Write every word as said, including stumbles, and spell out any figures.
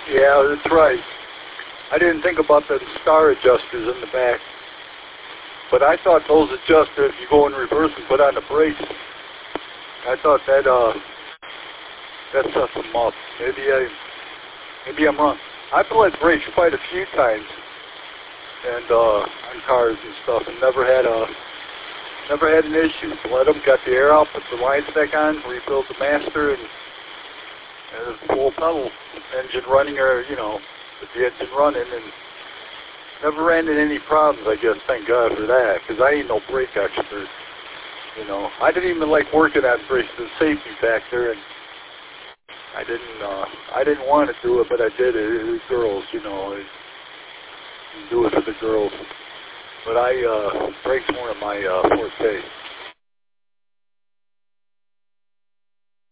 Yeah, that's right. I didn't think about the star adjusters in the back. But I thought those adjusters, if you go in reverse and put on the brakes, I thought that, uh, that sets them up. Maybe I, maybe I'm wrong. I've bled brakes quite a few times, and, uh, on cars and stuff, and never had a, never had an issue. Bled them, got the air out, put the lines back on, refilled the master, and, and a full pedal engine running, or, you know, with the engine running, and never ran into any problems, I guess. Thank God for that, because I ain't no brake expert. You know, I didn't even like working on brakes, the safety factor, and I didn't, uh, I didn't want to do it, but I did it. It was girls, you know, I do it for the girls. But I, uh, brakes weren't my uh, forte.